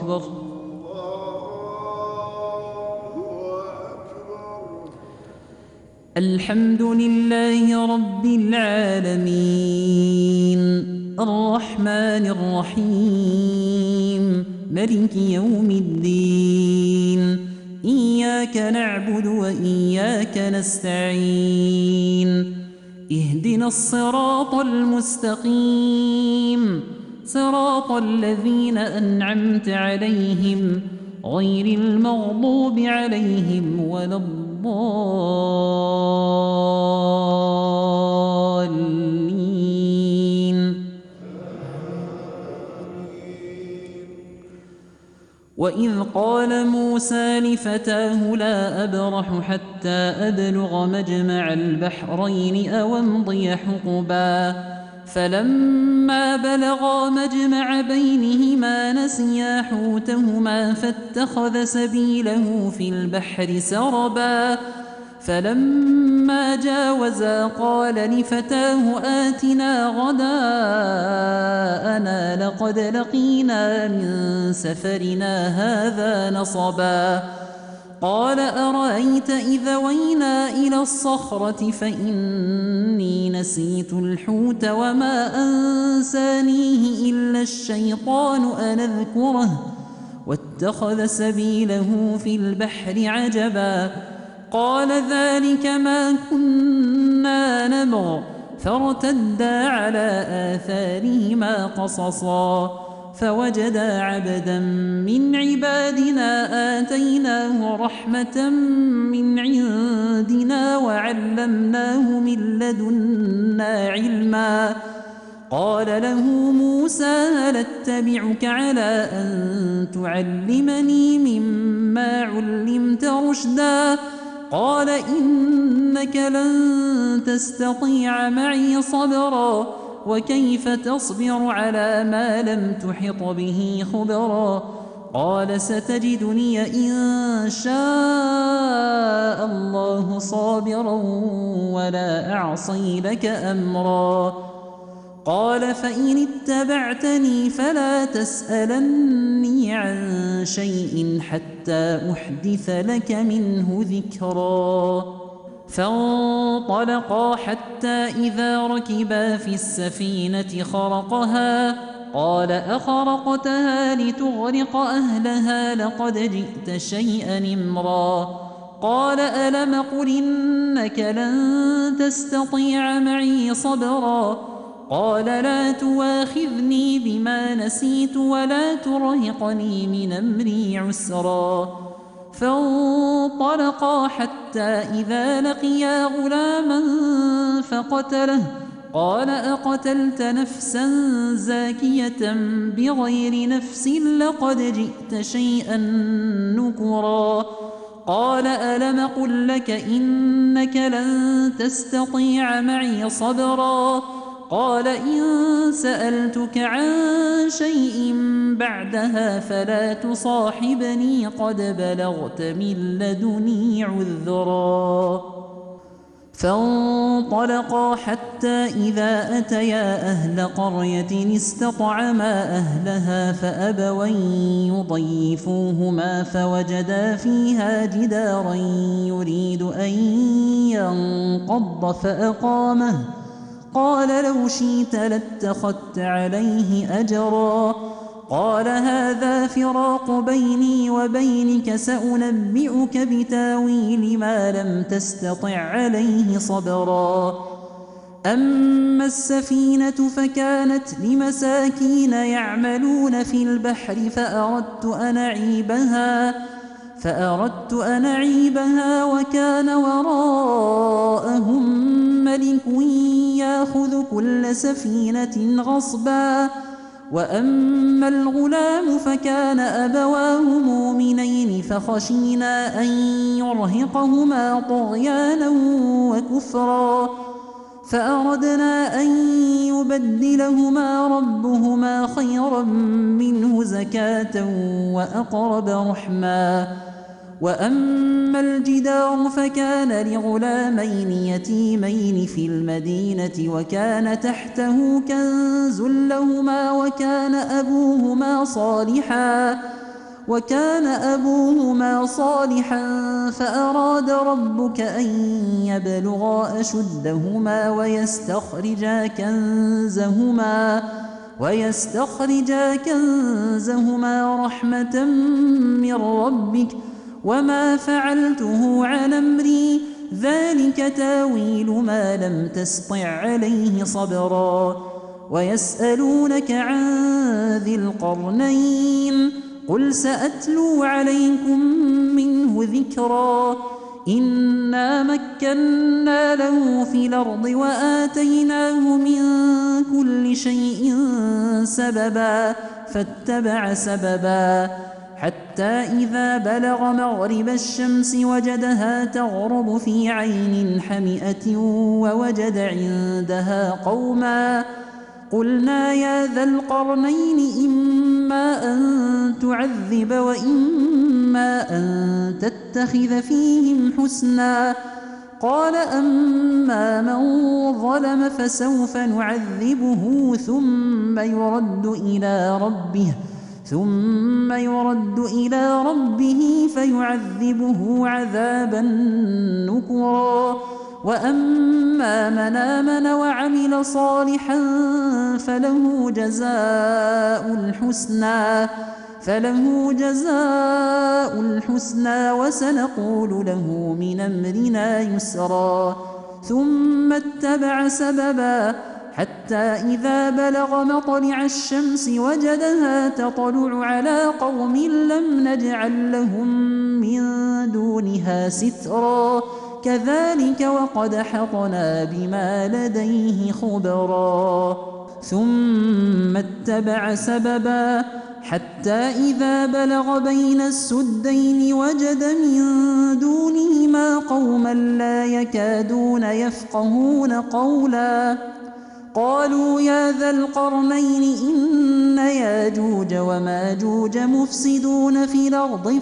أكبر. الحمد لله رب العالمين الرحمن الرحيم مالك يوم الدين إياك نعبد وإياك نستعين اهدنا الصراط المستقيم صراط الذين أنعمت عليهم غير المغضوب عليهم ولا الضالين. وإذ قال موسى لفتاه لا أبرح حتى أبلغ مجمع البحرين أو أمضي حقبا فلما بلغا مجمع بينهما نسيا حوتهما فاتخذ سبيله في البحر سربا فلما جاوزا قال لفتاه آتنا غداءنا لقد لقينا من سفرنا هذا نصبا قال أرأيت إذا وينا إلى الصخرة فإني نسيت الحوت وما أنسانيه إلا الشيطان أن أذكره واتخذ سبيله في البحر عجبا قال ذلك ما كنا نبغ فارتدا على آثارهما قصصا فوجدا عبدا من عبادنا آتيناه رحمة من عندنا وعلمناه من لدنا علما قال له موسى هل اتبعك على أن تعلمني مما علمت رشدا قال إنك لن تستطيع معي صبرا وكيف تصبر على ما لم تحط به خبرا قال ستجدني إن شاء الله صابرا ولا أعصي لك أمرا قال فإن اتبعتني فلا تسألني عن شيء حتى أحدث لك منه ذكرا فانطلقا حتى إذا ركبا في السفينة خرقها قال أخرقتها لتغرق أهلها لقد جئت شيئا إمرا قال ألم قل إنك لن تستطيع معي صبرا قال لا تواخذني بما نسيت ولا ترهقني من أمري عسرا فانطلقا حتى إذا لقيا غلاما فقتله قال أقتلت نفسا زاكية بغير نفس لقد جئت شيئا نكرا قال ألم قل لك إنك لن تستطيع معي صبرا قال إن سألتك عن شيء بعدها فلا تصاحبني قد بلغت من لدني عذرا فانطلقا حتى إذا أتيا أهل قرية استطعما أهلها فأبوا يضيفوهما فوجدا فيها جدارا يريد أن ينقض فأقامه قال لو شئت لاتخذت عليه أجرا قال هذا فراق بيني وبينك سأنبئك بتاويل ما لم تستطع عليه صبرا أما السفينة فكانت لمساكين يعملون في البحر فأردت أن أعيبها وكان وراءهم ملك يأخذ كل سفينة غصبا وأما الغلام فكان أبواه مؤمنين فخشينا أن يرهقهما طغيانا وكفرا فأردنا أن يبدلهما ربهما خيرا منه زكاة وأقرب رحما وأما الجدار فكان لغلامين يتيمين في المدينة وكان تحته كنز لهما وكان أبوهما صالحا وكان أبوهما صالحا فأراد ربك أن يبلغا أشدهما ويستخرجا كنزهما رحمة من ربك وما فعلته عن أمري ذلك تاويل ما لم تسطع عليه صبرا ويسألونك عن ذي القرنين قل سأتلو عليكم منه ذكرا إنا مكنا له في الأرض وآتيناه من كل شيء سببا فاتبع سببا حتى إذا بلغ مغرب الشمس وجدها تغرب في عين حمئة ووجد عندها قوما قلنا يا ذا القرنين إما أن تعذب وإما أن تتخذ فيهم حسنا قال أما من ظلم فسوف نعذبه ثم يرد إلى ربه فيعذبه عذابا نكرا وأما من آمن وعمل صالحا فله جزاء الحسنى وسنقول له من أمرنا يسرا ثم اتبع سببا حتى إذا بلغ مطلع الشمس وجدها تطلع على قوم لم نجعل لهم من دونها سترا كذلك وقد حطنا بما لديه خبرا ثم اتبع سببا حتى إذا بلغ بين السدين وجد من دونهما قوما لا يكادون يفقهون قولا قالوا يا ذا القرنين إن ياجوج وماجوج مفسدون في الأرض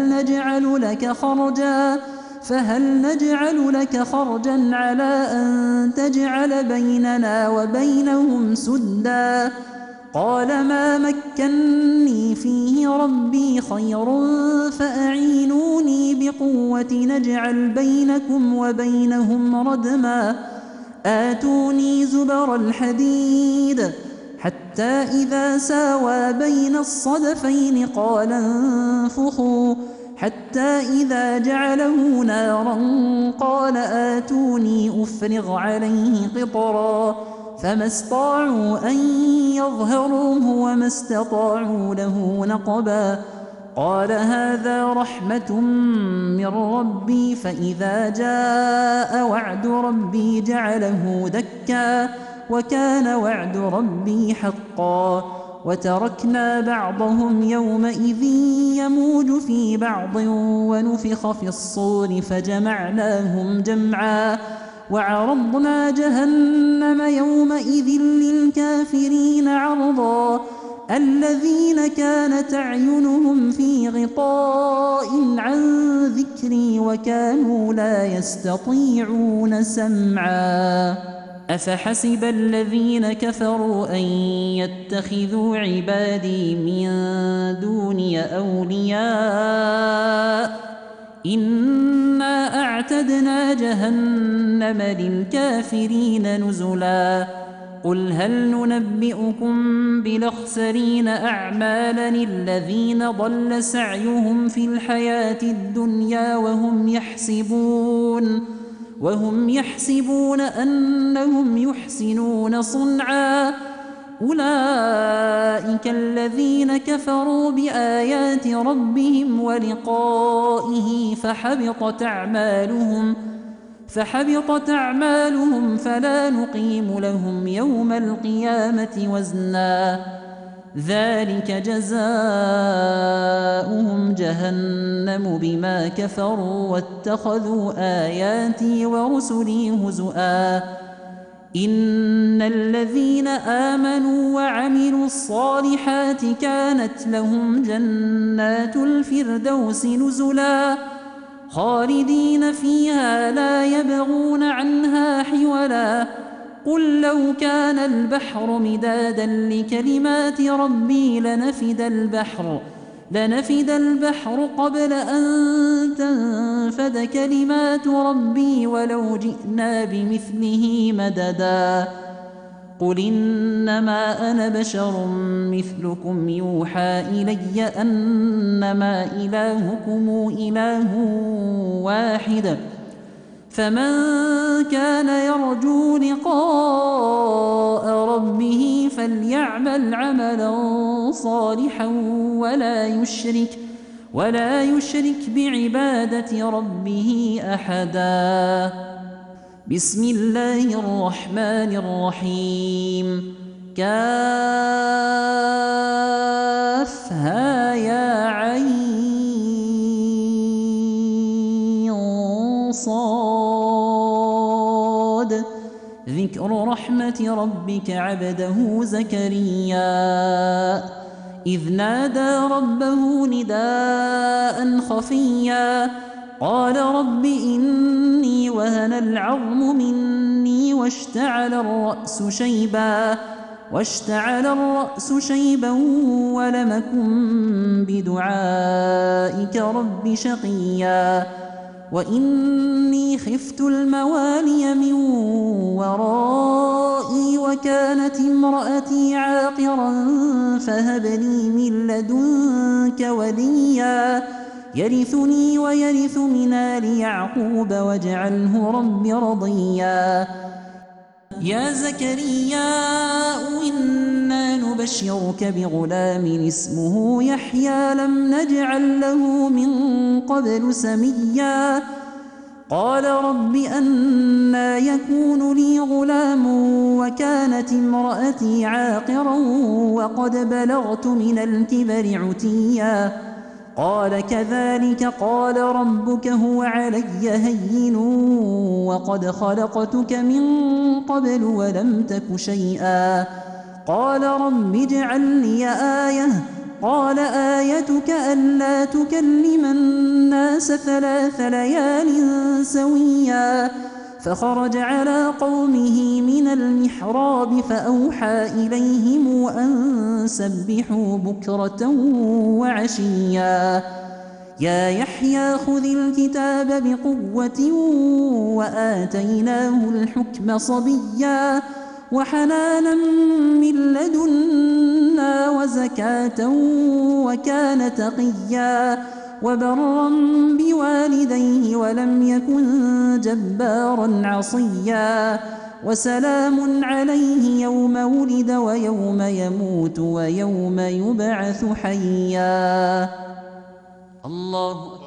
فهل نجعل لك خرجا على أن تجعل بيننا وبينهم سدا قال ما مكني فيه ربي خير فأعينوني بقوة نجعل بينكم وبينهم ردما آتوني زبر الحديد حتى إذا ساوى بين الصدفين قال انفخوا حتى إذا جعله نارا قال آتوني أفرغ عليه قطرا فما استطاعوا أن يظهروه وما استطاعوا له نقبا قال هذا رحمة من ربي فإذا جاء وعد ربي جعله دكا وكان وعد ربي حقا وتركنا بعضهم يومئذ يموج في بعض ونفخ في الصور فجمعناهم جمعا وعرضنا جهنم يومئذ للكافرين عرضا الذين كانت أعينهم في غطاء عن ذكري وكانوا لا يستطيعون سمعا أفحسب الذين كفروا أن يتخذوا عبادي من دوني أولياء إنا أعتدنا جهنم للكافرين نزلا قل هل ننبئكم بالأخسرين أعمالا الذين ضل سعيهم في الحياة الدنيا وهم يحسبون أنهم يحسنون صنعا أولئك الذين كفروا بآيات ربهم ولقائه فحبطت أعمالهم فلا نقيم لهم يوم القيامة وزنا ذلك جزاؤهم جهنم بما كفروا واتخذوا آياتي ورسلي هزؤا إن الذين آمنوا وعملوا الصالحات كانت لهم جنات الفردوس نزلا خالدين فيها لا يبغون عنها حولا قل لو كان البحر مدادا لكلمات ربي لنفد البحر لنفد البحر قبل أن تنفد كلمات ربي ولو جئنا بمثله مددا قل إنما أنا بشر مثلكم يوحى إلي أنما إلهكم إله واحد فمن كان يرجو لقاء ربه فليعمل عملا صالحا ولا يشرك بعبادة ربه أحدا. بسم الله الرحمن الرحيم. كافها يا عين صاد ذكر رحمة ربك عبده زكريا إذ نادى ربه نداء خفيا قال رب إني وهن العظم مني واشتعل الرأس شيبا ولم أكن بدعائك رب شقيا وإني خفت الموالي من ورائي وكانت امرأتي عاقرا فهب لي من لدنك وليا يرثني ويرث من آل يعقوب واجعله رب رضيا. يا زكريا إنا نبشرك بغلام اسمه يحيى لم نجعل له من قبل سميا قال رب أنى يكون لي غلام وكانت امرأتي عاقرا وقد بلغت من الكبر عتيا قال كذلك قال ربك هو علي هين وقد خلقتك من قبل ولم تك شيئا قال رب اجعل لي آية قال آيتك ألا تكلم الناس 3 ليال سويا فخرج على قومه من المحراب فأوحى إليهم أن سبحوا بكرة وعشيا يا يحيى خذ الكتاب بقوة وآتيناه الحكم صبيا وحنانا من لدنا وزكاة وكان تقيا وبرا بوالديه ولم يكن جبارا عصيا وسلام عليه يوم ولد ويوم يموت ويوم يبعث حيا. الله